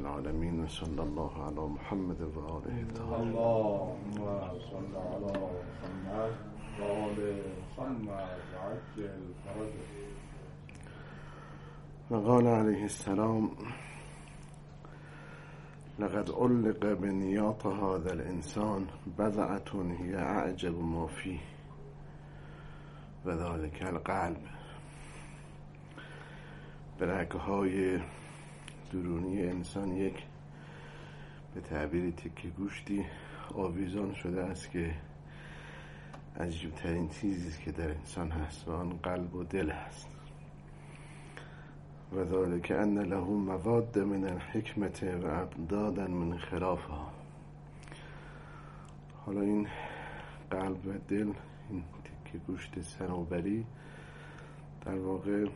العالمين وصلى الله على محمد وآله الطاهرين. اللهم صل على محمد وآل محمد وعجل فرجه. وقال عليه السلام: لقد علق بنيات هذا الإنسان بضعة هي أعجب ما فيه وذلك القلب. به رگهای درونی انسان یک به تعبیر تکه گوشتی آویزان شده است که عجیبترین چیزی که در انسان هست و آن قلب و دل است. و ذلك ان له مواد من الحکمت و ابدادا من خلافها. حالا این قلب و دل، این تکه گوشت صنوبری، در واقع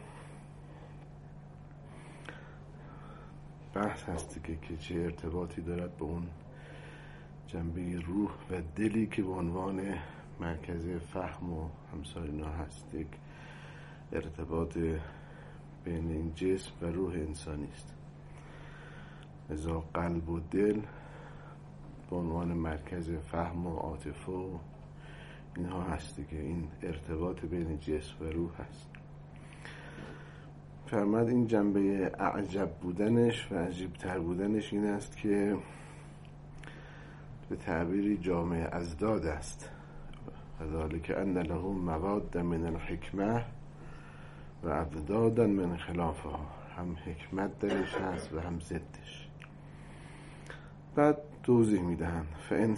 بحث هست که چه ارتباطی دارد به اون جنبه روح و دلی که به عنوان مرکز فهم و همسال اینا هست. یک ارتباط بین این جسم و روح انسانی است. لذا قلب و دل به عنوان مرکز فهم و عاطفه و اینها هستی که این ارتباط بین جسم و روح هست. فرمود این جنبه اعجب بودنش و عجیبتر بودنش این است که به تعبیری جامع ازداد است. و ذلك ان له مواد من الحکمه و ابدادا من خلافها. هم حکمت درش هست و هم ضدش. بعد توضیح میدهند: فان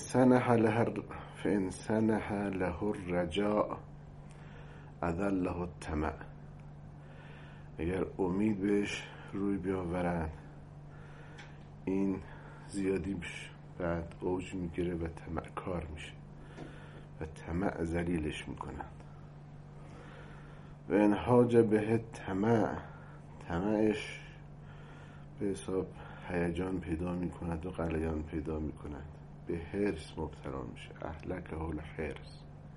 سنح له الرجاء اذله الطمع. اگر امید بهش روی بیاورن این زیادی میشه، بعد اوج میگیره و طمع کار میشه و طمع ذلیلش میکنن. و انهاج به طمعش به حساب هیجان پیدا میکند و غلیان پیدا میکند، به حرص مبتلا میشه. اهلکه الحرص.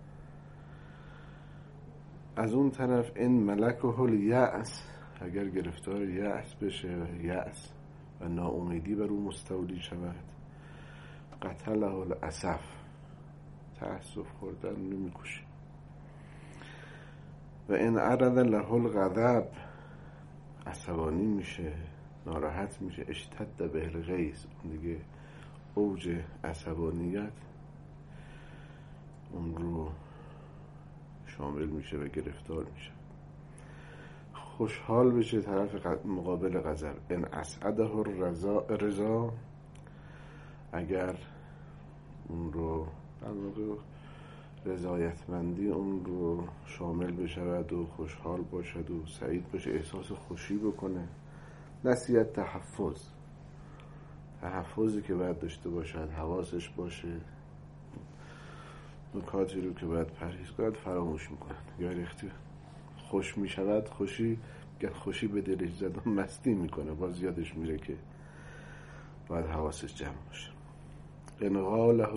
از اون طرف این ملکه الیأس، اگر گرفتار یأس بشه، یأس و ناامیدی بر او مستولی شود، قتله الاسف، تأسف خوردن نمیکشه. و این عرض له الغضب، عصبانی میشه، ناراحت میشه. اشتد به الغیظ، اون دیگه اوج عصبانیت اون رو شامل میشه و گرفتار میشه. خوشحال بشه طرف مقابل غضب. ان اسعده الرضا، اگر اون رو در واقع رضایتمندی اون رو شامل بشود و خوشحال باشد و سعید باشه، احساس خوشی بکنه. نسیت تحفظی که باید داشته باشد، حواسش باشه، نکاتی رو که باید پرهیز کند فراموش میکنن. یا ریختی خوش میشود، خوشی به دلش زد و مستی میکنه، باز یادش میره که باید حواسش جمع باشه. انغاله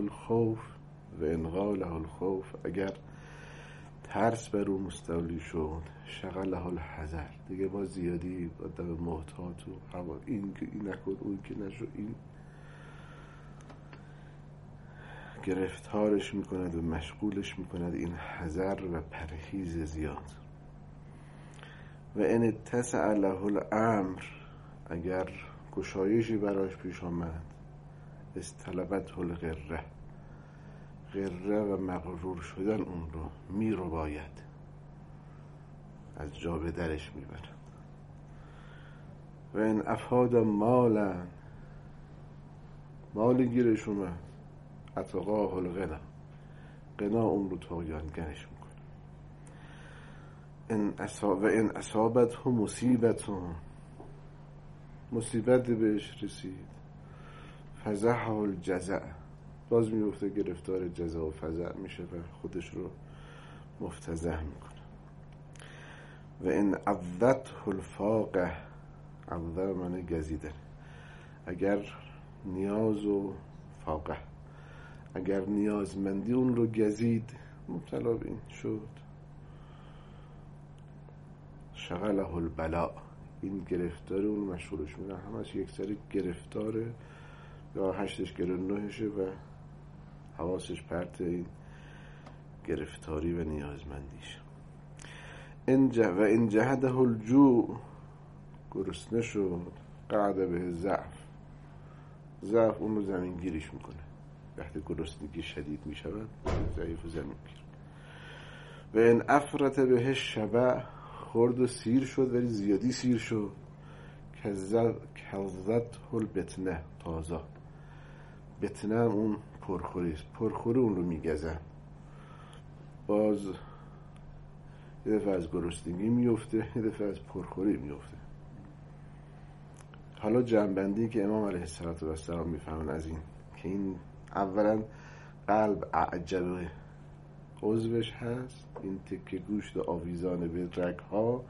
الخوف، اگر ترس بر او مستولی شد، شغله الحذر، دیگه باز زیادی آدم محتاط و این نکن، اون که نشو، این گرفتارش میکند و مشغولش میکند این حذر و پرهیز زیاد. و ان اتسع له الامر، اگر گشایشی براش پیش آمد، استلبته الغره، غره و مغرور شدن اون رو میرو باید از جا به درش میبرد. و این افاد مالی گیرش اومد، اتقاه الغنا، غنا اون رو طغیانگرش میکنه. و این اصابته مصیبت بهش رسید، فزح الجزع، باز میفته گرفتار جزع و فزع میشه و خودش رو مفتضح میکنه. و این عضته الفاقه، عضه معنی گزیدن، اگر نیاز و فاقه، اگر نیازمندی اون رو گزید، مبتلا به این شد. شغله البلاء، این گرفتار اون مشغولش میرن، همش یک سری گرفتاره یا 8ش گره 9شه و حواسش پرت این گرفتاری و نیازمندیش. و این جهده الجوع، گرسنه شد، قعده به ضعف اون رو زمین گیریش میکنه. وقتی گرسنگی شدید میشود ضعیف و زمین گیر. و این افرت به شبع، خورد و سیر شد ولی زیادی سیر شد. کذت البطنه، تازه بطنه هم اون پرخوری است، پرخوری اون رو میگزن. باز یه دفعه از گرسنگی میفته، یه دفعه از پرخوری میفته. حالا جنبندی که امام علیه السلام میفهمن از این که این اولا قلب اعجب عضوش هست، این تکه گوشت آویزان به رگها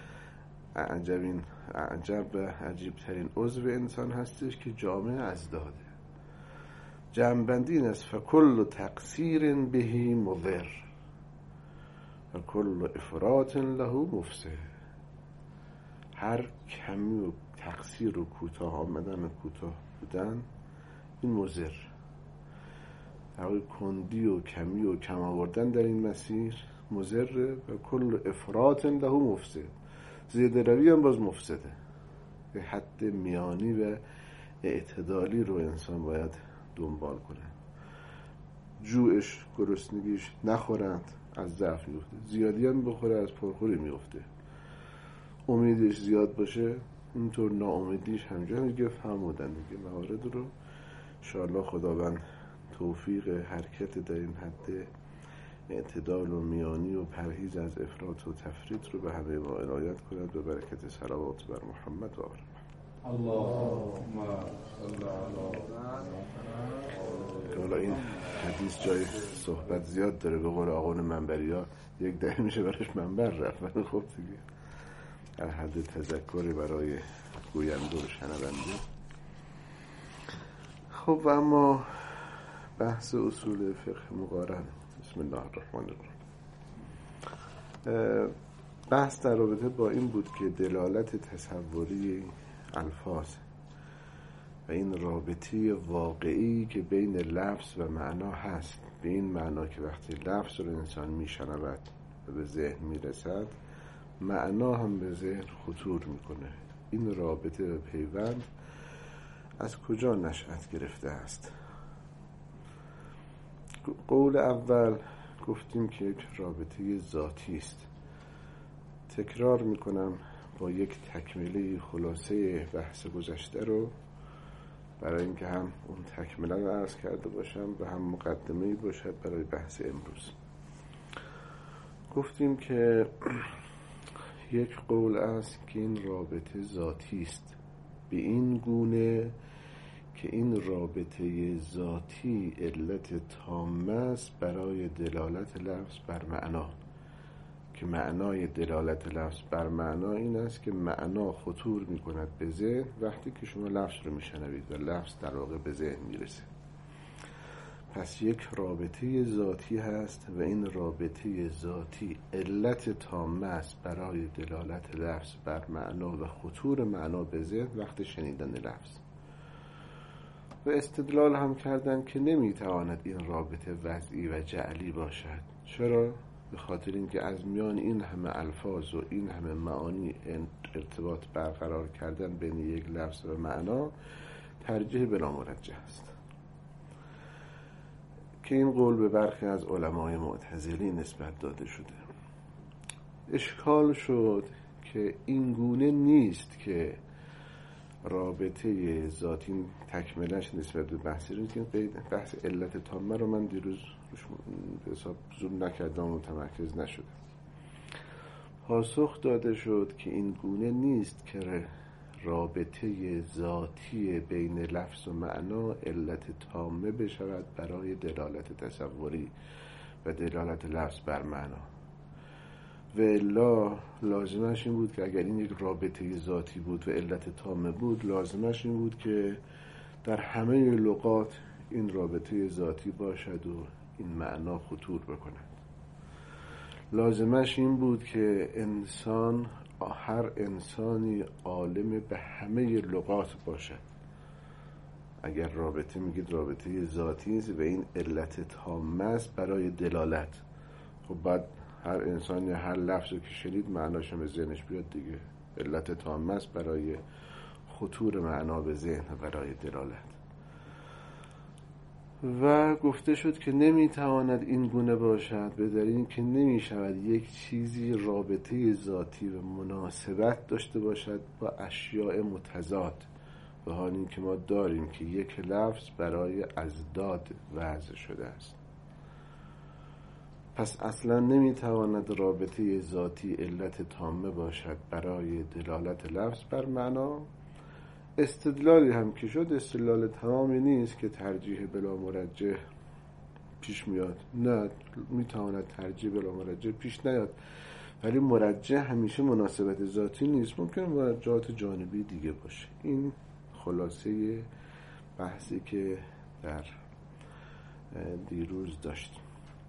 اعجب و عجیب ترین عضو انسان هستش که جامع از داده. جنبندی این است فکل تقصیر بهی مضر و کل افراط له مفسد. هر کمی و تقصیر و کوتاه آمدن و کوتاه بودن این مضر. کندی و کمی و کم آوردن در این مسیر مضر و کل افراط له مفسد. زیاده روی هم باز مفسده. به حد میانی و اعتدالی رو انسان باید دنبال کنه. جوعش، گرسنگیش نخورند، از ضعف میفته. زیادی هم بخوره، از پرخوری میفته. امیدش زیاد باشه، اینطور ناامیدیش همجا میگه فرمودن دیگه. موارد رو انشاءالله خداوند توفیق حرکت در این حد اعتدال و میانی و پرهیز از افراط و تفریط رو به همه ما عنایت کند. به برکت صلوات بر محمد و آل اللهم صل علی. که حالا این حدیث جای صحبت زیاد داره. به قول آقایون منبری ها یک دهه میشه برش منبر رفت، ولی خب دیگه در حد تذکری برای گوینده و شنونده. خب و اما بحث اصول فقه مقارن. بسم الله الرحمن الرحیم. بحث در رابطه با این بود که دلالت تصوری الفاظ و این رابطه واقعی که بین لفظ و معنا هست، به این معنا که وقتی لفظ رو انسان میشنود و به ذهن میرسد، معنا هم به ذهن خطور میکنه. این رابطه و پیوند از کجا نشأت گرفته است؟ قول اول گفتیم که یک رابطه ذاتی است. تکرار میکنم با یک تکمیلی خلاصه بحث گذشته رو، برای اینکه هم اون تکمیلا رو عرض کرده باشم و هم مقدمه‌ای باشد برای بحث امروز. گفتیم که یک قول است که این رابطه ذاتی است، به این گونه که این رابطه ذاتی علت تامه است برای دلالت لفظ بر معنا، که معنای دلالت لفظ بر معنا این است که معنا خطور می کند به ذهن وقتی که شما لفظ رو می شنوید و لفظ در واقع به ذهن می رسه. پس یک رابطه ذاتی هست و این رابطه ذاتی علت تامه است برای دلالت لفظ بر معنا و خطور معنا به ذهن وقت شنیدن لفظ. و استدلال هم کردن که نمیتواند این رابطه وضعی و جعلی باشد. چرا؟ به خاطر اینکه از میان این همه الفاظ و این همه معانی ارتباط برقرار کردن بین یک لفظ و معنا ترجیح بلا مرجح است، که این قول به برخی از علمای معتزلی نسبت داده شده. اشکال شد که این گونه نیست که رابطه ذاتی تکملش نسبت به بحثی رو، که بحث علت تامه رو من دیروز به حساب زوم نکردم و متمرکز نشدم. پاسخ داده شد که این گونه نیست که رابطه ذاتی بین لفظ و معنا علت تامه بشود برای دلالت تصوری و دلالت لفظ بر معنا. و الا لازمش این بود که اگر این یک رابطه ذاتی بود و علت تامه بود، لازمش این بود که در همه لغات این رابطه ذاتی باشد و این معنا خطور بکند. لازمش این بود که انسان هر انسانی عالم به همه لغات باشد. اگر رابطه میگید رابطه ذاتی است و این علت تامه است برای دلالت، خب بعد هر انسانی هر لفظی که شنید معناش به ذهنش بیاد دیگه. علت تامه است برای خطور معنا به ذهن و برای دلالت. و گفته شد که نمیتواند این گونه باشد به دلیل اینکه نمیشود یک چیزی رابطه ذاتی و مناسبت داشته باشد با اشیاء متضاد، به حال این که ما داریم که یک لفظ برای ازداد وضع شده است. پس اصلا نمیتواند رابطه ذاتی علت تامه باشد برای دلالت لفظ بر معنا. استدلالی هم که شد استدلال تمامی نیست که ترجیح بلا مرجح پیش میاد. نه، میتواند ترجیح بلا مرجح پیش نیاد، ولی مرجح همیشه مناسبت ذاتی نیست، ممکن مرجحات جانبی دیگه باشه. این خلاصه بحثی که در دیروز داشتیم.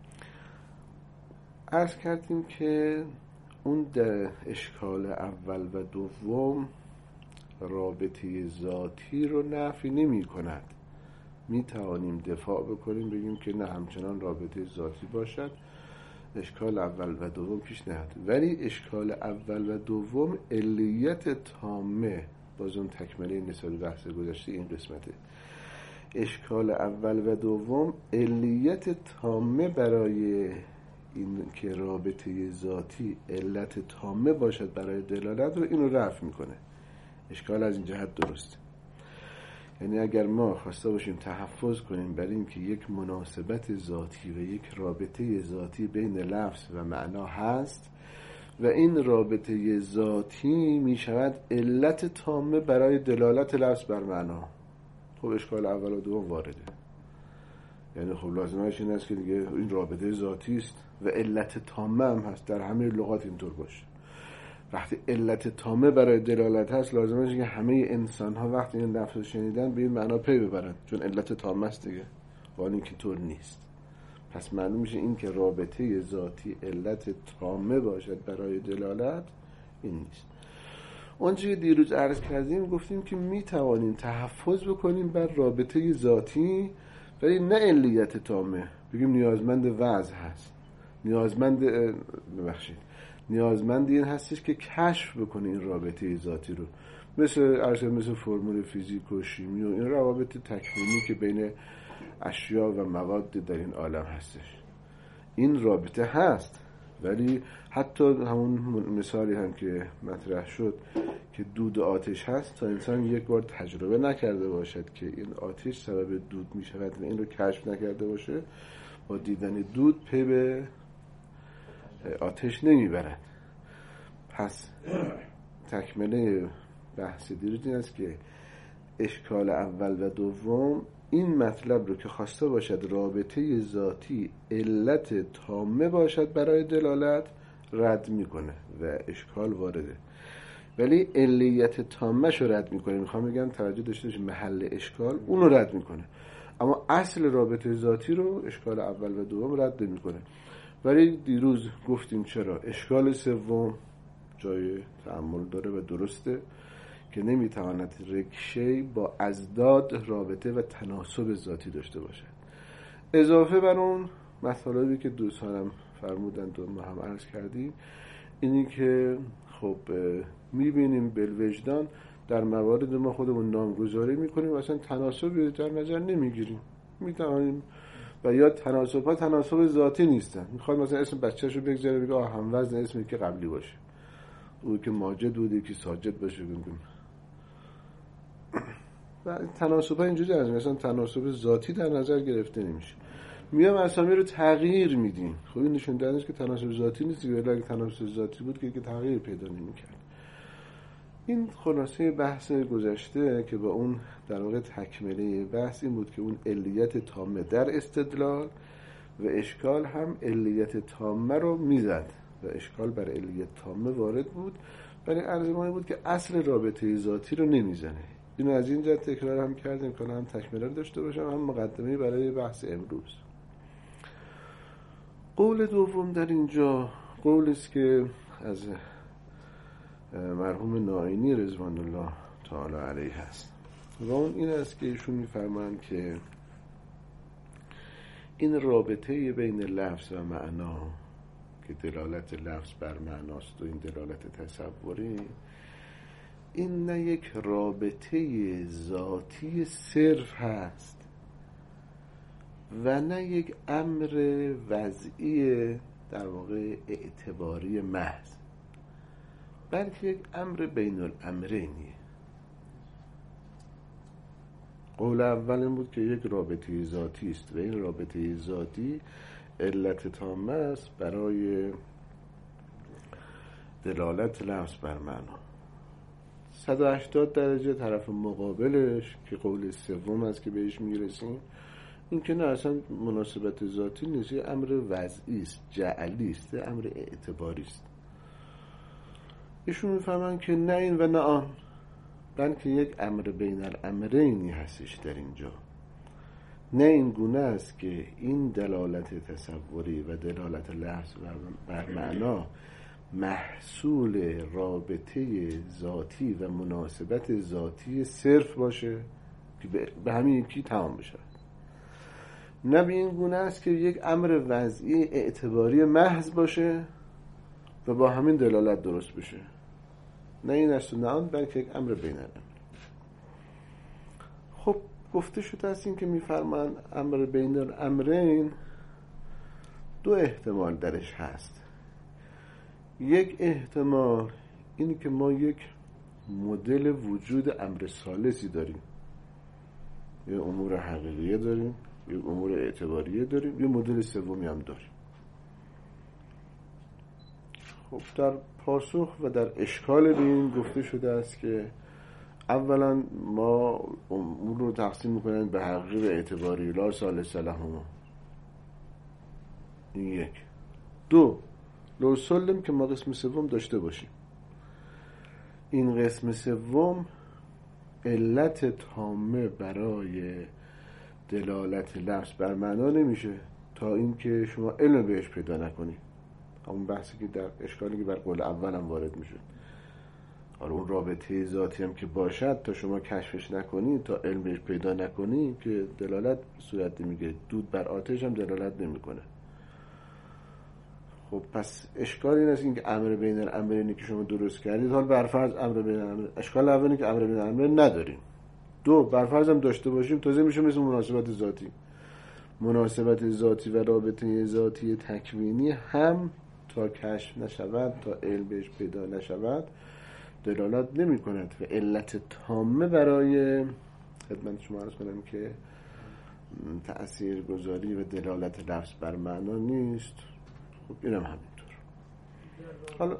عرض کردیم که اون در اشکال اول و دوم رابطه ذاتی رو نفی نمی کند. می توانیم دفاع بکنیم بگیم که نه، همچنان رابطه ذاتی باشد، اشکال اول و دوم پیش نیاد. ولی اشکال اول و دوم علیت تامه، باز اون تکمله نسبت بحث گذشته این قسمته، اشکال اول و دوم علیت تامه برای این که رابطه ذاتی علت تامه باشد برای دلالت رو اینو رفع میکنه. اشکال از این جهت درسته. یعنی اگر ما خواسته باشیم تحفظ کنیم برای اینکه یک مناسبت ذاتی و یک رابطه ذاتی بین لفظ و معنا هست و این رابطه ذاتی می شود علت تامه برای دلالت لفظ بر معنا، خب اشکال اول و دوم وارده. یعنی خب لازمش این است که دیگه این رابطه ذاتی است و علت تامه هم هست، در همه لغات اینطور باشه. وقتی علت تامه برای دلالت هست لازمه که همه انسان ها وقتی این لفظ رو شنیدن به این معنا پی ببرن، چون علت تامه است دیگه، ولی این که طور نیست. پس معلوم میشه این که رابطه ذاتی علت تامه باشد برای دلالت این نیست. اونچه که دیروز عرض کردیم گفتیم که میتوانیم تحفظ بکنیم بر رابطه ذاتی ولی نه علیت تامه، بگیم نیازمند وضع هست، نیازمند این هستش که کشف بکنه این رابطه ذاتی رو، مثل فرمول فیزیک و شیمی و این روابط تکوینی که بین اشیا و مواد در این عالم هستش. این رابطه هست، ولی حتی همون مثالی هم که مطرح شد که دود آتش هست، تا انسان یک بار تجربه نکرده باشد که این آتش سبب دود می شود و این رو کشف نکرده باشه، با دیدن دود پی به آتش نمی برد. پس تکمله بحث دیروز این است که اشکال اول و دوم این مطلب رو که خواسته باشد رابطه ذاتی علت تامه باشد برای دلالت رد میکنه و اشکال وارده، ولی علیت تامه شو رد میکنه. میخوام بگم توجه داشته باشید، محل اشکال اون رو رد میکنه، اما اصل رابطه ذاتی رو اشکال اول و دوم رد نمیکنه. ولی دیروز گفتیم چرا اشکال سوم جای تأمل داره و درسته که نمیتواند رکشه با ازداد رابطه و تناسب ذاتی داشته باشد. اضافه بر اون مطالبی که دوستانم فرمودند و ما هم عرض کردیم، اینی که خب میبینیم بالوجدان در موارد ما خودمون نامگذاری میکنیم و اصلا تناسبی در نظر نمیگیریم. میتوانیم و یا تناسب تناسب ذاتی نیستن. میخواد مثلا اسم بچه‌شو بگذاره بگه هم وزن اسمی که قبلی باشه، او که ماجد بوده که ساجد باشه، بگیم و تناسب ها اینجوری هست، مثلا تناسب ذاتی در نظر گرفته نمیشه. میام اسامی رو تغییر میدیم، خب این نشون دهنده است که تناسب ذاتی نیست، ولی اگه تناسب ذاتی بود که تغییر پیدا نمیکرد. این خلاصه بحث گذشته که با اون در واقع تکمله بحث این بود که اون علیت تامه در استدلال و اشکال هم علیت تامه رو میزد و اشکال بر علیت تامه وارد بود، ولی عرض ما بود که اصل رابطه ذاتی رو نمیزنه. اینو از این جهت تکرار هم کردیم که هم تکمله داشته باشم، هم مقدمه برای بحث امروز. قول دوم در اینجا قولی است که از مرحوم ناینی رضوان الله تعالی علیه هست و اون این است که ایشون میفرمایند که این رابطه بین لفظ و معنا که دلالت لفظ بر معناست و این دلالت تصوری، این نه یک رابطه ذاتی صرف هست و نه یک امر وضعی در واقع اعتباری محض، بلکه یک امر بین الامرینیه. قول اول این بود که یک رابطه ذاتی است و این رابطه ذاتی علت تامه است برای دلالت لفظ بر معنا. 180 درجه طرف مقابلش که قول سوم است که بهش میرسیم، این که نه اصلا مناسبت ذاتی نیست، یه امر وضعی است، جعلی است، امر اعتباری است. ایشون میفهمن که نه این و نه آن، بلکه یک امر بین الامرینی هستش در اینجا. نه این گونه است که این دلالت تصوری و دلالت لفظ بر معنا محصول رابطه ذاتی و مناسبت ذاتی صرف باشه که به همین یکی تمام بشه. نه به این گونه است که یک امر وضعی اعتباری محض باشه و با همین دلالت درست بشه. نه این است و نه آن، بلکه یک امر بین الامرین. خب گفته شده است این که میفرمان امر بین الامرین دو احتمال درش هست. یک احتمال اینی که ما یک مدل وجود امر ثالثی داریم، یه امور حقیقیه داریم، یه امور اعتباریه داریم، یه مدل سومی هم داریم. خب در پاسخ و در اشکال به این گفته شده است که اولا ما امور رو تقسیم میکنن به حقیقی و اعتباری، لا ثالث لهما. این یک. دو، لو سلم که ما قسم سوم داشته باشیم. این قسم سوم علت تامه برای دلالت لفظ بر معنا نمیشه تا اینکه شما علم بهش پیدا نکنید. همون بحثی که در اشکالی که بر قول اول هم وارد میشه. حالا اون رابطه ذاتی هم که باشد تا شما کشفش نکنید، تا علم بهش پیدا نکنید که دلالت صورت نمیگیره. دود بر آتش هم دلالت نمیکنه. خب پس اشکال این است که امر بین الامرینی که شما درست کردید، حال برفرض امر بین الامرین، اشکال اولی که امر بین الامرین نداریم. دو، برفرض هم داشته باشیم تازه میشه مثل مناسبت ذاتی. مناسبت ذاتی و رابطه ذاتی تکوینی هم تا کشف نشود، تا علم بهش پیدا نشود دلالت نمی کند و علت تامه برای خدمت شما عرض کنم که تأثیر گذاری و دلالت لفظ بر معنا نیست. خب اینم همینطور. حالا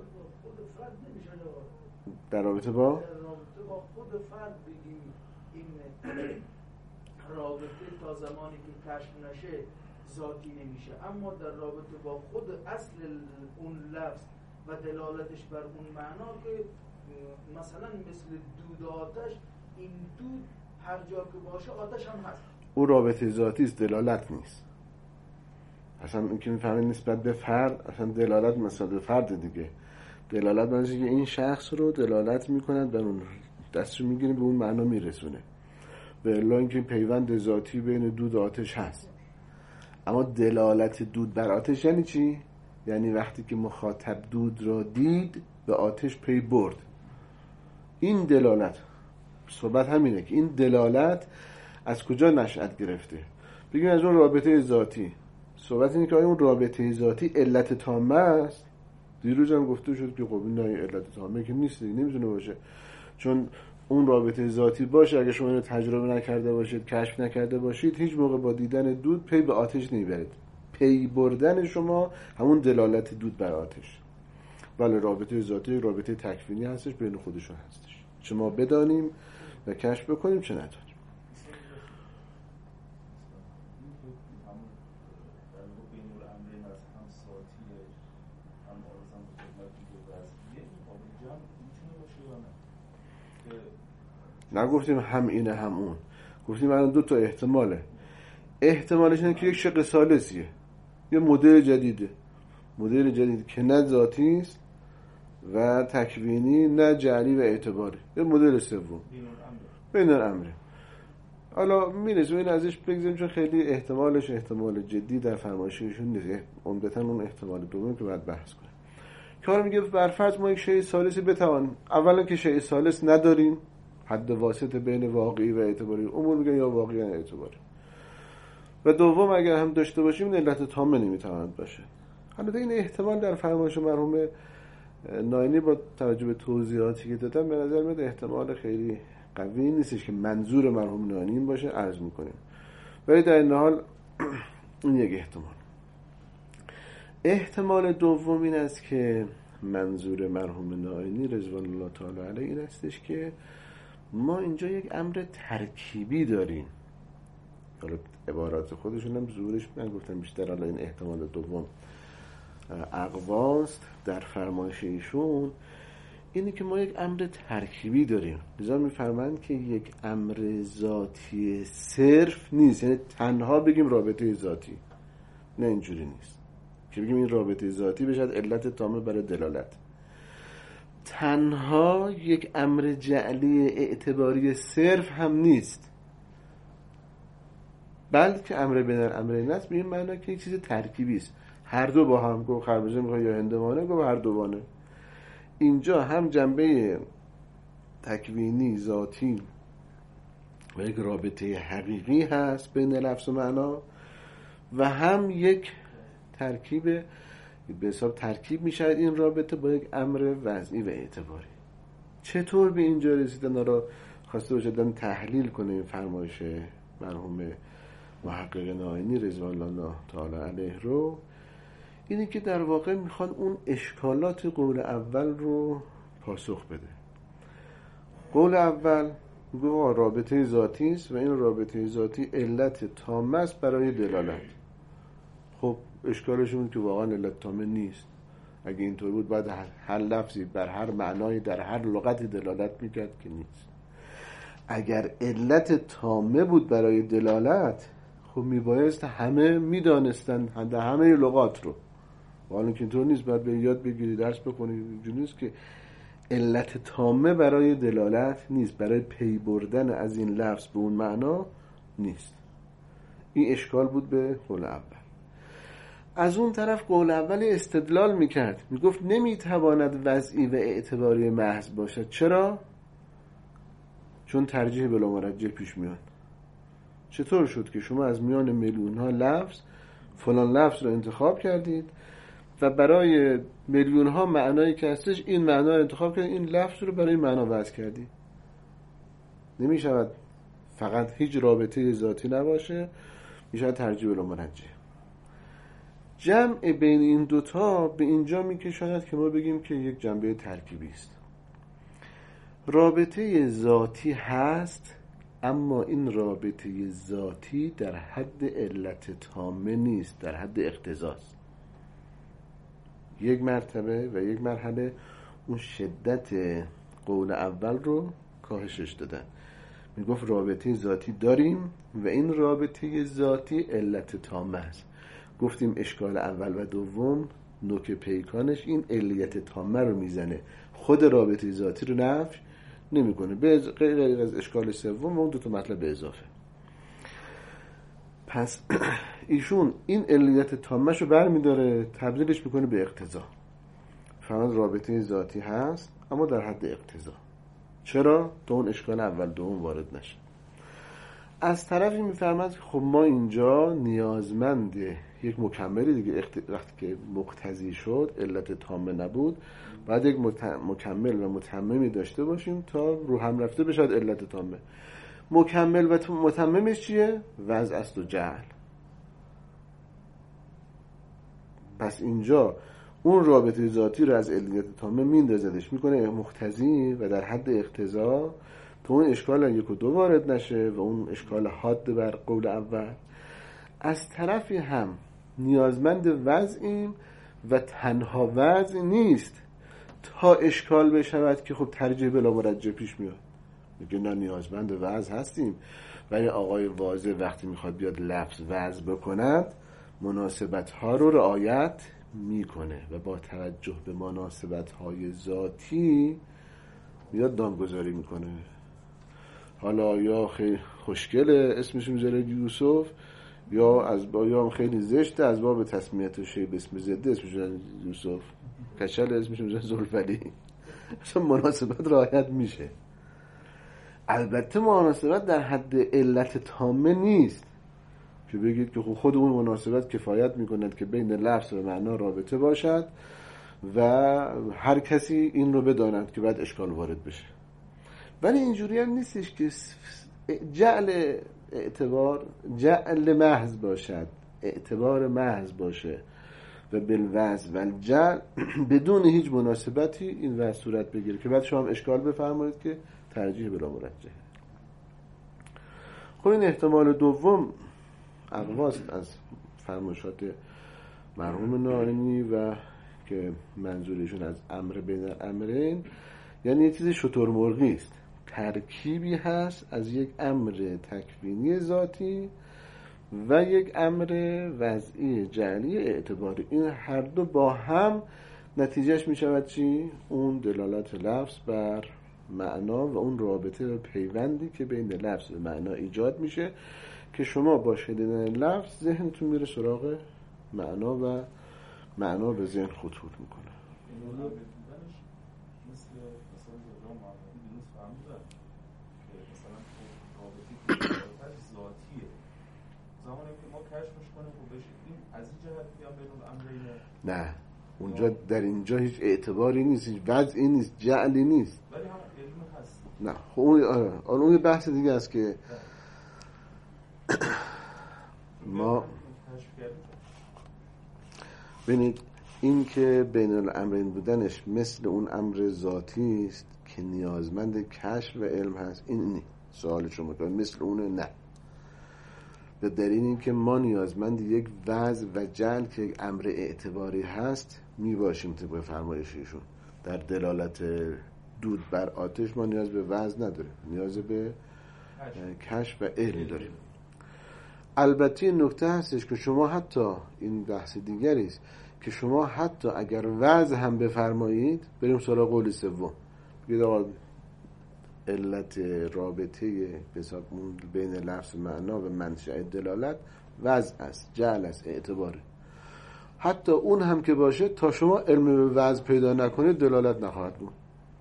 در رابطه با خود فرد بگیم این رابطه تا زمانی که کشف نشه ذاتی نمیشه، اما در رابطه با خود اصل اون لفظ و دلالتش بر اون معنا که مثلا مثل دود آتش، این دود هر جا که باشه آتش هم هست. اون رابطه ذاتی است، دلالت نیست. اصلا این که میفهمید نسبت به فرد، اصلا دلالت مثلا به فرد دیگه. دلالت معنیش که این شخص رو دلالت میکنند بر اون، دستش میگیریم به اون معنا میرسونه. به الا اینکه پیوند ذاتی بین دود و آتش هست. اما دلالت دود بر آتش یعنی چی؟ یعنی وقتی که مخاطب دود را دید به آتش پی برد. این دلالت، صحبت همینه که این دلالت از کجا نشأت گرفته. بگیم از اون رابطه ذاتی. صحبت اینه که آیا اون رابطه ذاتی علت تامه است؟ دیروز هم گفته شد که خب این نه علت تامه که نیست، نمیتونه باشه. چون اون رابطه ذاتی باشه اگه شما اینو تجربه نکرده باشید، کشف نکرده باشید، هیچ موقع با دیدن دود پی به آتش نمیبرید. پی بردن شما همون دلالت دود بر آتش. ولی رابطه ذاتی رابطه تکوینی هستش، بین خودشون هستش. چه ما بدانیم و کشف بکنیم چه ندانیم. نگفتیم هم اینه هم اون، گفتیم الان دو تا احتماله. احتمالش اینه که یک شق ثالثیه، یه مدل جدیده، مدل جدید که نه ذاتی است و تکوینی، نه جعلی و اعتباری. یه مدل سوم بین الامر. حالا میرسیم این ازش بگذاریم چون خیلی احتمالش احتمال جدی در فرمایششون نیست، عمدتاً اون احتمال دوم که باید بحث کنیم. کار میگه برفرض ما یک شیء ثالثی بتوان، اولا که شیء ثالث نداریم، حد واسط بین واقعی و اعتباری، امور میگن یا واقعی یا اعتباری، و دوم اگر هم داشته باشیم این علت تامه نمیتواند باشه. البته این احتمال در فرمایش مرحوم ناینی با توجه به توضیحاتی که دادم به نظر میاد احتمال خیلی قوی نیستش که منظور مرحوم ناینی این باشه، عرض میکنیم. ولی در این حال این یک احتمال. احتمال دوم این است که منظور مرحوم ناینی رضوان الله تعالی علیه این استش که ما اینجا یک امر ترکیبی داریم. حالا عبارات خودشون هم ظهورش من گفتم بیشتر حالا این احتمال دوم اقواست در فرمایش ایشون، اینه که ما یک امر ترکیبی داریم. لذا میفرمایند که یک امر ذاتی صرف نیست، یعنی تنها بگیم رابطه ذاتی، نه اینجوری نیست که بگیم این رابطه ذاتی بشد علت تامه برای دلالت. تنها یک امر جعلی اعتباری صرف هم نیست، بلکه امر بین الامرین است به این معنی که یک چیز ترکیبی است. هر دو با هم، گفت خربزه میخواد یا هندوانه، گفت هر دوانه. اینجا هم جنبه تکوینی ذاتی و یک رابطه حقیقی هست بین لفظ و معنا، و هم یک ترکیب به حساب ترکیب میشه این رابطه با یک امر وضعی و اعتباری. چطور به اینجا رسیدن را خواسته باشدن تحلیل کنه این فرمایش مرحوم محقق ناینی رضوان الله تعالی علیه رو، اینه که در واقع میخوان اون اشکالات قول اول رو پاسخ بده. قول اول میگه رابطه ذاتی است و این رابطه ذاتی علت تامه است برای دلالت. خب اشکالشون که واقعا علت تامه نیست. اگه اینطور بود باید هر لفظی بر هر معنایی در هر لغتی دلالت میکرد، که نیست. اگر علت تامه بود برای دلالت، خب میبایست همه میدانستن همه لغات رو، حالا که اینطور نیست. باید به یاد بگیری، درس بکنی. اینجوری نیست که علت تامه برای دلالت نیست، برای پی بردن از این لفظ به اون معنا نیست. این اشکال بود به قول اول. از اون طرف قول اول استدلال میکرد، میگفت نمیتواند وضعی و اعتباری محض باشد. چرا؟ چون ترجیح بلا مرجح پیش میاد. چطور شد که شما از میان میلیون ها لفظ فلان لفظ رو انتخاب کردید و برای میلیون ها معنایی که هستش این معنا رو انتخاب کردید، این لفظ رو برای معنا وضع کردید؟ نمی شود فقط هیچ رابطه ذاتی نباشه، می شود ترجیح بلا مرجح. جمع بین این دوتا به اینجا می کشاند که ما بگیم که یک جنبه ترکیبی است. رابطه ذاتی هست، اما این رابطه ذاتی در حد علت تامه نیست، در حد اقتضاست. یک مرتبه و یک مرحله اون شدت قول اول رو کاهشش دادن. میگفت رابطه ذاتی داریم و این رابطه ذاتی علت تامه است. گفتیم اشکال اول و دوم نوک پیکانش این علت تامه رو میزنه، خود رابطه ذاتی رو نفی نمیکنه، به غیر از اشکال سوم و اون دو تا مطلب به اضافه. پس ایشون این علت تامه رو برمیداره، تبدیلش میکنه به اقتضا. فقط رابطه ذاتی هست اما در حد اقتضا. چرا؟ تا اون اشکال اول دوم وارد نشه. از طرفی میفرماد خب ما اینجا نیازمند یک مکملی دیگه، وقتی که مقتضی شد علت تامه نبود، بعد یک مکمل و متممی داشته باشیم تا رو هم رفته بشد علت تامه. مکمل و متممش چیه؟ وضع است و جعل. پس اینجا اون رابطه ذاتی رو از علت تامه میندازدش، میکنه مقتضی و در حد اقتضا، تو اون اشکال 1 و 2 وارد نشه و اون اشکال حاد بر قول اول. از طرفی هم نیازمند وضعیم و تنها وضع نیست تا اشکال بشود که خب ترجیح بلا مرجح پیش میاد. میگه نه نیازمند وضع هستیم، ولی آقای واضح وقتی میخواد بیاد لفظ وضع بکند مناسبت ها رو رعایت میکنه و با توجه به مناسبت‌های ذاتی میاد نامگذاری میکنه. حالا یا خیلی خوشگله اسمش میذاره یوسف، یا خیلی زشته از باب تسمیت شیء باسم ضد اسمش میذاره یوسف، کچل اسمش میذاره زلفلی. اصلا مناسبت رعایت میشه. البته مناسبت در حد علت تامه نیست که بگید که خود اون مناسبت کفایت میکند که بین لفظ و معنا رابطه باشد و هر کسی این رو بداند که بعد اشکال وارد بشه. ولی اینجوری هم نیستش که جعل اعتبار جعل محض باشد، اعتبار محض باشه و بالوضع و الجعل بدون هیچ مناسبتی این وضع صورت بگیره که بعد شما هم اشکال بفرمایید که ترجیح بلا مرجحه. خب این احتمال دوم اقواست از فرمایشات مرحوم نائینی و که منظورشون از امر بین الامرین یعنی یه چیزی شترمرغی است، ترکیبی هست از یک امر تکوینی ذاتی و یک امر وضعی جعلی اعتباری. این هر دو با هم نتیجهش می شود چی؟ اون دلالت لفظ بر معنا و اون رابطه و پیوندی که بین لفظ و معنا ایجاد میشه که شما با شنیدن لفظ ذهنتون میره سراغ معنا و معنا به ذهن خطور میکنه. زمانی که ما کشفش کنیم و بشه این از این جهت بیان بین الامرین. نه اونجا در اینجا هیچ اعتباری نیست، هیچ وضعی نیست، جعلی نیست. ولی هم علم هست. نه خب اون بحث دیگه است که ما ببینید این که بین الامرین بودنش مثل اون امر ذاتی است که نیازمند کشف و علم هست، این سوال شما که مثل اونه نه. به دلیل این که ما نیازمند یک وضع و جعل که یک امر اعتباری هست می باشیم. طبق فرمایششون در دلالت دود بر آتش ما نیاز به وضع نداریم، نیاز به کشف و علم داریم. البته این نکته هستش که شما حتی این بحث دیگری است که شما حتی اگر وضع هم بفرمایید، بریم سراغ قول سوم، بگید آقا علت رابطه بین لفظ معنا و منشأ دلالت وضع است، جعل است، اعتباره. حتی اون هم که باشه تا شما علم به وضع پیدا نکنید دلالت نخواهد بود.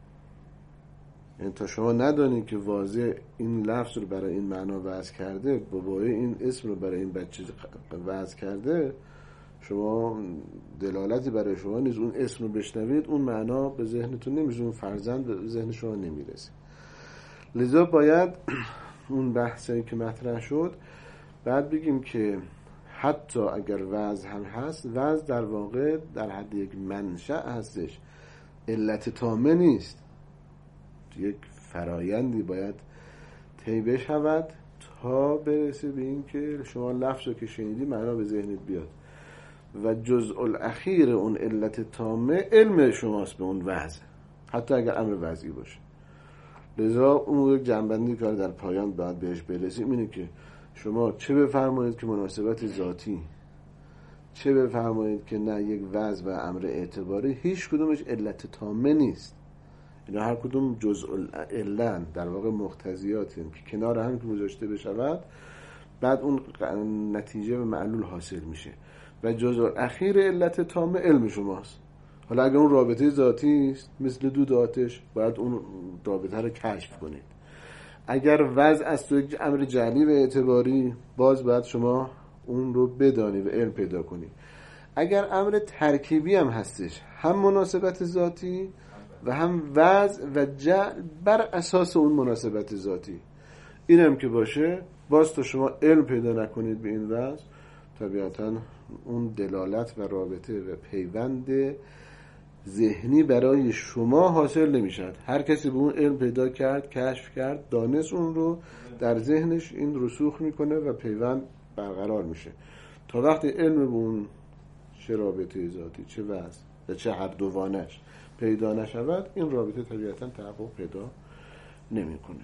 یعنی تا شما ندانید که واضح این لفظ رو برای این معنا وضع کرده، بابای این اسم رو برای این بچه وضع کرده، شما دلالتی برای شما نیست. اون اسم رو بشنوید اون معنا به ذهنتون نمیشه، اون فرزند به ذهن شما نمیرسه. لذا باید اون بحثی که مطرح شد بعد بگیم که حتی اگر وضع هم هست، وضع در واقع در حد یک منشأ هستش، علت تامه نیست. یک فرایندی باید طی بشود تا برسه به این که شما لفظ رو که شنیدی معنا به ذهنت بیاد و جزء الاخیر اون علت تامه علم شماست به اون وضع، حتی اگر امر وضعی باشه. لذا اون یک جنبندی کار در پایان باید بهش برسیم، اینه که شما چه بفرمایید که مناسبت ذاتی، چه بفرمایید که نه یک وضع و امر اعتباری، هیچ کدومش علت تامه نیست. اینا هر کدوم جزء العلن، در واقع مقتضیاتی که کنار هم که گذاشته بشود بعد اون نتیجه و معلول حاصل میشه و جزء اخیر علت تامه علم شماست. حالا اگر اون رابطه ذاتی است مثل دود آتش، باید اون رابطه رو کشف کنید. اگر وضع است تو یک امر جعلی و اعتباری، باز باید شما اون رو بدانی و علم پیدا کنی. اگر امر ترکیبی هم هستش، هم مناسبت ذاتی و هم وضع و جعل بر اساس اون مناسبت ذاتی، این هم که باشه، باز تو شما علم پیدا نکنید به این وضع، طبیعتاً اون دلالت و رابطه و پیوند ذهنی برای شما حاصل نمیشد. هر کسی به اون علم پیدا کرد، کشف کرد، دانست، اون رو در ذهنش این رسوخ میکنه و پیوند برقرار میشه. تا وقتی علم به اون چه رابطه ذاتی، چه وضع و چه هر دوانش پیدا نشود، این رابطه طبیعتاً تحقق پیدا نمیکنه.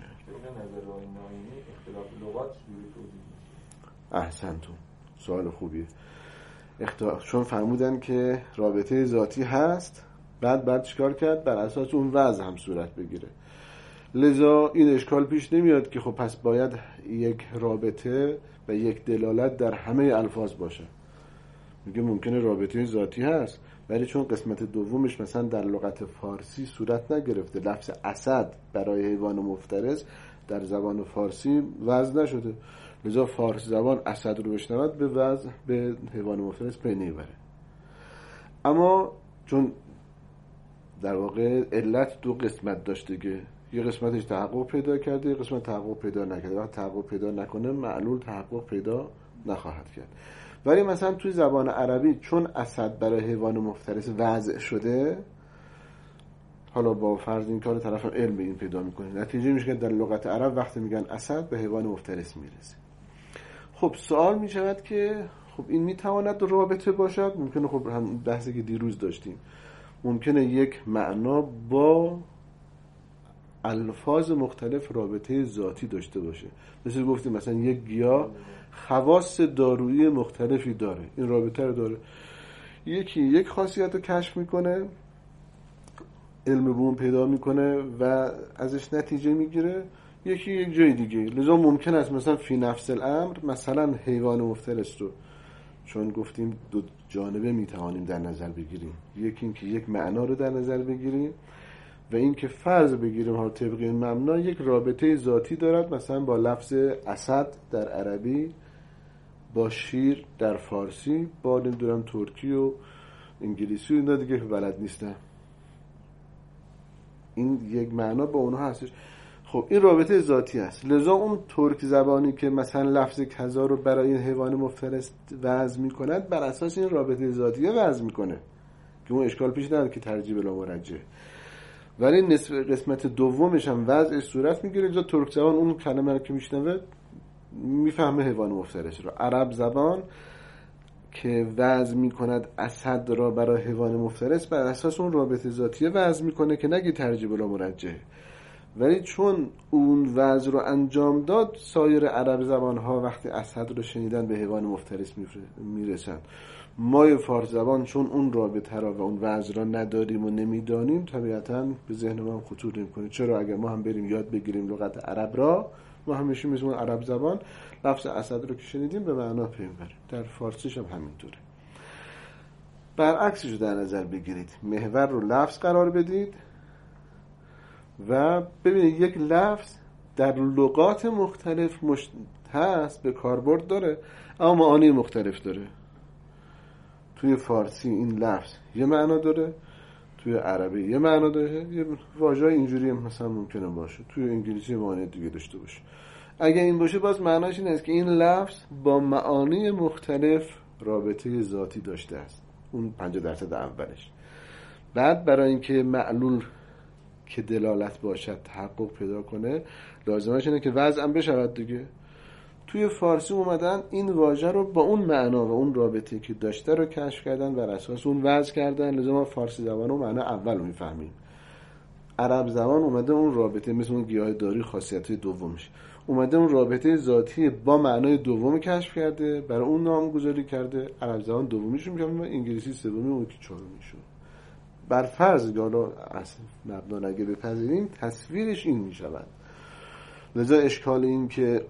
احسنتون، سوال خوبیه. چون فرمودن که رابطه ذاتی هست، بعد چیکار کرد؟ بر اساس اون وضع هم صورت بگیره. لذا این اشکال پیش نمیاد که خب پس باید یک رابطه و یک دلالت در همه الفاظ باشه. میگه ممکنه رابطه ذاتی هست، ولی چون قسمت دومش مثلا در لغت فارسی صورت نگرفته، لفظ اسد برای حیوان مفترس در زبان فارسی وضع نشده، لذا فارس زبان اسد رو بشنود به وضع به حیوان مفترس پی نمیبره. اما چون در واقع علت دو قسمت داشته که یه قسمتش تحقق پیدا کرده، یه قسمت تحقق پیدا نکرده. وقتی تحقق پیدا نکنه معلول تحقق پیدا نخواهد کرد. ولی مثلا توی زبان عربی چون اسد برای حیوان مفترس وضع شده، حالا با فرض این کار طرف علم به این پیدا میکنه، نتیجه میشه که در لغت عرب وقتی میگن اسد به حیوان مفترس میرسه. خب سوال میشود که خب این میتواند رابطه باشد؟ ممکنه، خب هم بحثی که دیروز داشتیم، ممکنه یک معنا با الفاظ مختلف رابطه ذاتی داشته باشه. مثل گفتیم مثلا یک گیاه خواص دارویی مختلفی داره، این رابطه رو داره. یکی یک خاصیت رو کشف میکنه، علم به اون پیدا میکنه و ازش نتیجه میگیره، یکی یک جای دیگه. لذا ممکن است مثلا فی نفس الامر مثلا حیوان مفترس رو، چون گفتیم دو جانبه میتوانیم در نظر بگیریم، یکی این که یک معنا رو در نظر بگیریم و این که فرض بگیریم ها طبق این معنا یک رابطه ذاتی دارد، مثلا با لفظ اسد در عربی، با شیر در فارسی، با نمیدونم ترکی و انگلیسی و اینا دیگه که بلد نیستم، این یک معنا با اونها هستش. خب این رابطه ذاتی است. لذا اون ترک زبانی که مثلا لفظ کذا رو برای این حیوان مفترس وضع می‌کند، بر اساس این رابطه ذاتی وضع می‌کنه که اون اشکال پیش نداره که ترجیح بلا مرجع. ولی قسمت دومش هم وضعش صورت میگیره. لذا ترک زبان اون کلمه رو که میشنوه میفهمه حیوان مفترس رو. عرب زبان که وضع میکند اسد را برای حیوان مفترس، بر اساس اون رابطه ذاتی وضع میکنه که نگی ترجیح بلا مرجع. ولی چون اون وضع رو انجام داد، سایر عرب زبان ها وقتی اسد رو شنیدن به حیوان مفترس میرسن. ما فارس زبان چون اون رابطه را و اون وضع را نداریم و نمیدانیم، طبیعتاً به ذهن ما هم خطور نمیکنه. چرا اگر ما هم بریم یاد بگیریم لغت عرب را، ما همیشه مثل اون عرب زبان لفظ اسد رو که شنیدیم به معنا پی میبریم. در فارسیش هم همینطوره. برعکسش رو در نظر بگیرید، محور رو لفظ قرار بدید و ببینید یک لفظ در لغات مختلف هست، به کاربرد داره، اما معانی مختلف داره. توی فارسی این لفظ یه معنا داره، توی عربی یه معنا داره، یه واژه اینجوری هم مثلا ممکنه باشه، توی انگلیسی معانی دیگه داشته باشه. اگه این باشه باز معناش این است که این لفظ با معانی مختلف رابطه ذاتی داشته است. اون 50% اولش. بعد برای اینکه معلول که دلالت باشد تحقق پیدا کنه، لازمش اینه که وضع هم بشود دیگه. توی فارسی اومدن این واژه رو با اون معنا و اون رابطه‌ای که داشته رو کشف کردن، بر اساس اون وضع کردن. لذا ما فارسی زبان رو معنا اول رو میفهمیم. عرب زبان اومده اون رابطه، مثل اون گیاه داری خاصیت دومش، اومده اون رابطه ذاتی با معنای دوم کشف کرده، برای اون نامگذاری کرده. عرب زبان دومیش رو میگم، انگلیسی سومی، اون که چهارمی شد. بر فرض که حالا اصل مبنا اگه بپذیریم، تصویرش این میشود. لذا اشکال این که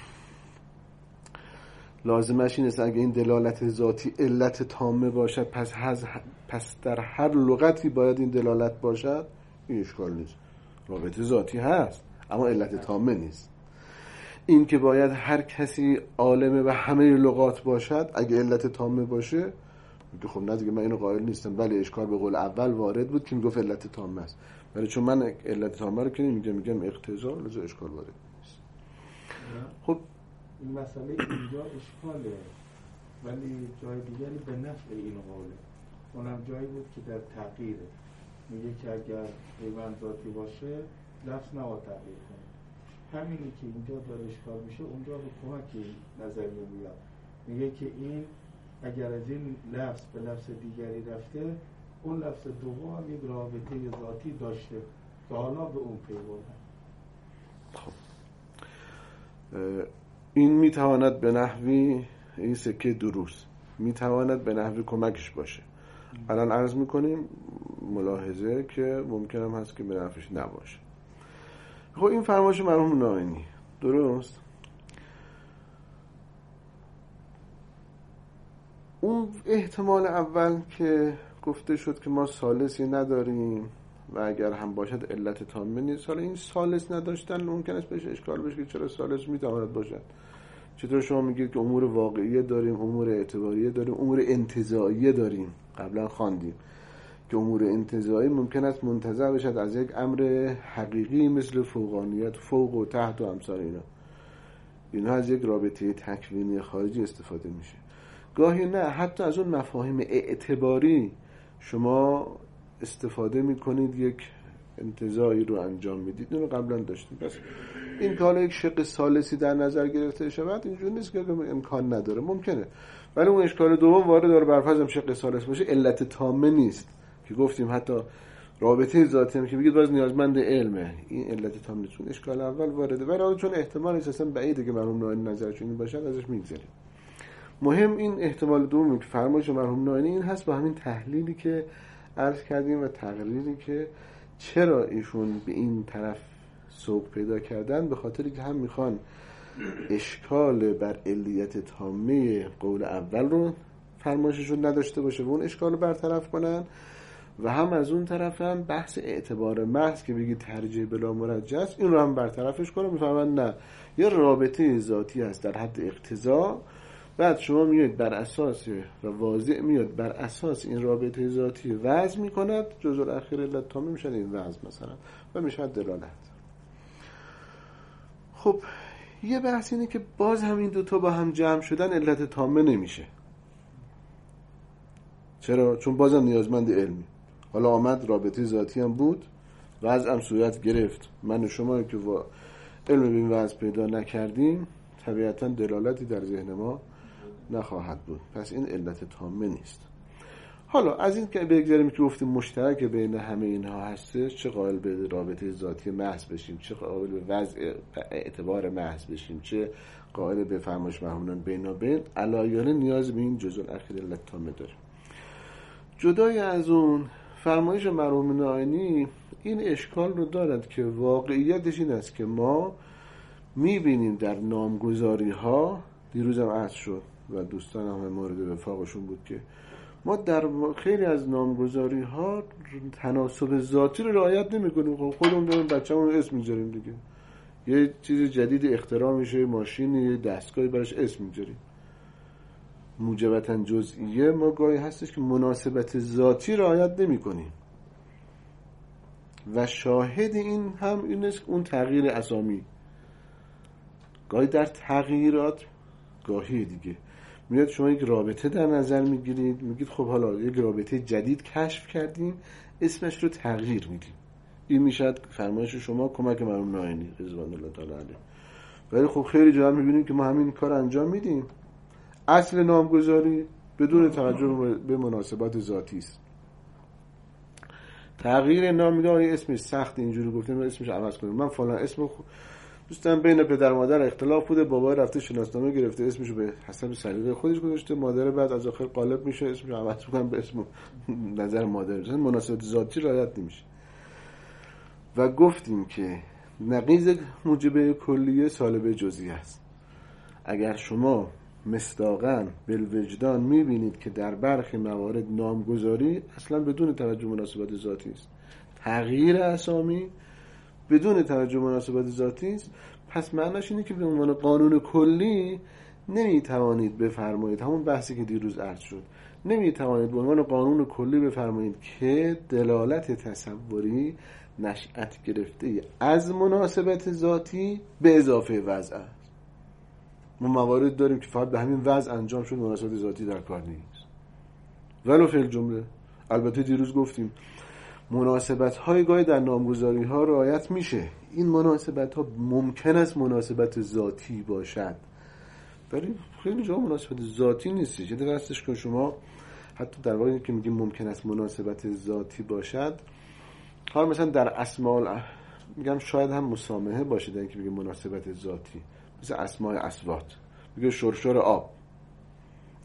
لازمش این است اگه این دلالت ذاتی علت تامه باشد، پس در هر لغتی باید این دلالت باشد، این اشکال نیست. رابطه ذاتی هست اما علت تامه نیست. این که باید هر کسی عالم و همه لغات باشد، اگه علت تامه باشه میگه خب نه دیگه من اینو قائل نیستم. ولی اشکال به قول اول وارد بود که میگفت علت تامه است. ولی چون من علت تامه رو که میگم اقتضا، لذا اشکال وارد نیست. خب این مسئله اینجا اشکاله، ولی جای دیگری به نفع این قوله. اونم جایی بود که در تغییره، میگه که اگر حیوان ذاتی باشه لفظ نباید تغییر کنه. همینی که اینجا داره اشکال میشه اونجا به کمک نظریه میاد. میگه که این اگر از این لفظ به لفظ دیگری رفته، اون لفظ دوم هم یک رابطه ذاتی داشته که حالا به اون پی بردن. خب این میتواند به نحوی این سکه دروس میتواند به نحو کمکش باشه. الان عرض میکنیم ملاحظه که ممکن هم هست که به نفعش نباشه. خب این فرمایش مرحوم نائینی درست. اون احتمال اول که گفته شد که ما ثالثی نداریم و اگر هم باشد علت تامه نیست. حالا این ثالث نداشتن ممکن است بهش اشکال بشه که چرا ثالث میتواند باشد. چطور شما میگید که امور واقعیه داریم، امور اعتباریه داریم، امور انتزاعیه داریم. قبلا خواندیم که امور انتزاعی ممکن است منتزع بشد از یک امر حقیقی مثل فوقانیت، فوق و تحت و امثال اینا از یک رابطه تکوینی خارجی استفاده میشه. گاهی نه، حتی از اون مفاهیم اعتباری شما استفاده میکنید، یک انتزاعی رو انجام میدید. اینو قبلا داشتیم. پس این که حالا یک شق ثالثی در نظر گرفته شود اینجوری نیست که امکان نداره، ممکنه. ولی اون اشکال دوم وارد داره، برفرض هم شق ثالث باشه علت تامه نیست که گفتیم حتی رابطه ذاتی هم که بگید باز نیازمند علمه، این علت تامه نیست. اون اشکال اول وارده، ولی چون احتمال اساسا بعیده که مرحوم نائینی نظرش این باشه ازش میگذریم. مهم این احتمال دومی که فرمایش مرحوم نائینی این هست، با همین تحلیلی که عرض کردیم و تقریری که چرا ایشون به این طرف سوق پیدا کردن، به خاطری که هم میخوان اشکال بر علیت تامه قول اول رو فرمایششون نداشته باشه و اون اشکال رو برطرف کنن، و هم از اون طرف هم بحث اعتبار محض که بگی ترجیح بلا مرجح است این رو هم برطرفش کنن. میفهمن نه، یه رابطه ذاتی هست در حد اقتضا، بعد شما میاد بر اساس و واضع میاد بر اساس این رابطه ذاتی وضع میکند، جزء الاخیر علت تامه میشن این وضع مثلا و میشن دلالت. خب یه بحث اینه که باز هم این دوتا با هم جمع شدن علت تامه نمیشه. چرا؟ چون بازم نیازمند علمی. حالا آمد رابطه ذاتی هم بود، وضع هم صورت گرفت، من و شما که علم به این وضع پیدا نکردیم طبیعتا دلالتی در ذهن ما نخواهد بود. پس این علت تامه نیست. حالا از این که بگذاریم که گفتیم مشترک بین همه اینها هستش، چه قائل به رابطه ذاتی محض بشیم، چه قائل به وضع اعتبار محض بشیم، چه قائل به فرمایش مرحوم بینابین، علایانه نیاز به این جزء الاخیر علت تامه داریم. جدای از اون فرمایش مرحوم نائینی این اشکال رو دارد که واقعیتش این است که ما میبینیم در نامگذاری ها، دیروز هم عرض شد و دوستان هم مورد وفاقشون بود که ما در خیلی از نامگذاری ها تناسب ذاتی رو رعایت نمی کنیم. خودمون داریم بچه‌مون اسم میذاریم دیگه، یه چیز جدید اختراع میشه، ماشینی، یه دستگاهی براش اسم میذاریم. موجبتاً جزئیه ما گاهی هستش که مناسبت ذاتی رعایت نمی کنیم و شاهد این هم این است اون تغییر اسامی. گاهی در تغییرات، گاهی دیگه میاد شما یک رابطه در نظر میگیرید، میگید خب حالا یک رابطه جدید کشف کردیم، اسمش رو تغییر میدیم. این میشد فرمایش شما، کمک مرحوم نائینی رضوان الله تعالی علیه. ولی خب خیلی جا میبینیم که ما همین کار انجام میدیم. اصل نامگذاری بدون توجه به مناسبات ذاتی است. تغییر نام میگه اسمش سخت اینجوری گفتم اسمش عوض کنیم. من فلان اسم دوستان بین پدر مادر اختلاف بوده، بابا رفته شناسنامه گرفته اسمشو به حسب سلیقه خودش گذاشته، مادر بعد از آخر قالب میشه اسمشو عوض میکنن به اسم نظر مادر. مناسبات ذاتی رعایت نمیشه. و گفتیم که نقیض موجب کلیه سالب جزئی است. اگر شما مصداقاً بالوجدان میبینید که در برخی موارد نامگذاری اصلا بدون توجه مناسبات ذاتی است، تغییر اسامی بدون توجه مناسبات ذاتی است، پس معناش اینه که به عنوان قانون کلی نمیتوانید بفرمایید، همون بحثی که دیروز عرض شد، نمیتوانید به عنوان قانون کلی بفرمایید که دلالت تصوری نشأت گرفته از مناسبت ذاتی به اضافه وضع است. ما موارد داریم که فقط به همین وضع انجام شد، مناسبت ذاتی در کار نیست. ولو فی الجمله البته دیروز گفتیم مناسبت های گاهی در نامگذاری ها رعایت میشه. این مناسبت ها ممکن است مناسبت ذاتی باشد، ولی خیلی جا مناسبت ذاتی نیست. یه دیگه هستش که شما حتی در واقعی که میگیم ممکن است مناسبت ذاتی باشد، حالا مثلا در اسماء میگم شاید هم مسامحه باشه در اینکه میگیم مناسبت ذاتی، مثل اسماء اصوات، میگه شرشر آب،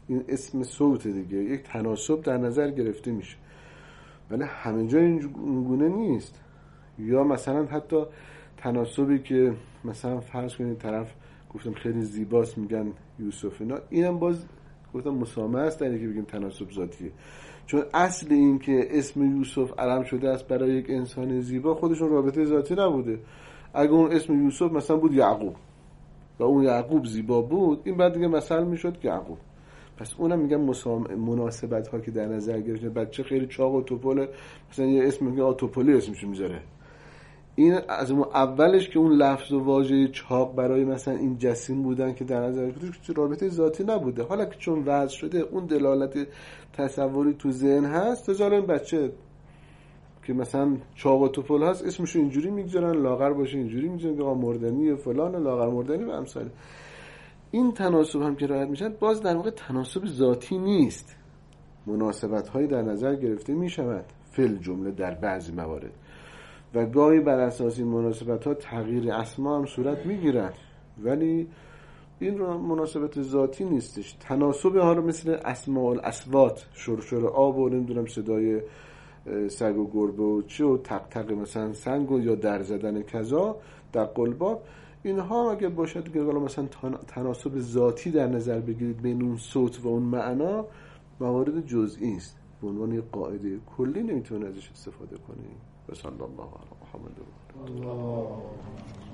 این اسم صوت دیگه، یک تناسب در نظر گرفته میشه، ولی همه جا اینگونه نیست. یا مثلا حتی تناسبی که مثلا فرض کنید طرف گفتم خیلی زیباست میگن یوسف، اینا اینم باز گفتم مسامحه است در اینکه بگیم تناسب ذاتیه، چون اصل این که اسم یوسف علم شده است برای یک انسان زیبا خودشون رابطه ذاتی نبوده. اگه اون اسم یوسف مثلا بود یعقوب و اون یعقوب زیبا بود، این بعد دیگه مثل میشد یعقوب. پس اونم میگم مناسبت ها که در نظر گرفته. بچه خیلی چاق و توپله، مثلا یه اسم میگه توپلی اسمشو میذاره، این از اون اولش که اون لفظ و واژه چاق برای مثلا این جسیم بودن که در نظر گرفته رابطه ذاتی نبوده. حالا که چون وضع شده اون دلالت تصوری تو ذهن هست، تزال این بچه که مثلا چاق و توپل هست اسمشو اینجوری میگذارن، لاغر باشه اینجوری میگذارن، آقا مردنی فلان، لاغر مردنی و امثال. این تناسب هم که رعایت میشن باز در واقع تناسب ذاتی نیست، مناسبت هایی در نظر گرفته میشود فل جمله در بعضی موارد، و گاهی بر اساس این مناسبت ها تغییر اسما هم صورت میگیرد، ولی این مناسبت ذاتی نیستش. تناسب ها رو مثل اسماء الاصوات، شرشر آب و نمیدونم صدای سگ و گربه و چی و تق تق مثلا سنگ و یا در زدن کذا در قلباب، اینها اگه باشد که مثلا تناسب ذاتی در نظر بگیرید بین اون صوت و اون معنا، موارد جزئی است، به عنوان یک قاعده کلی نمیتونه ازش استفاده کنیم. بسم الله علیه و آله.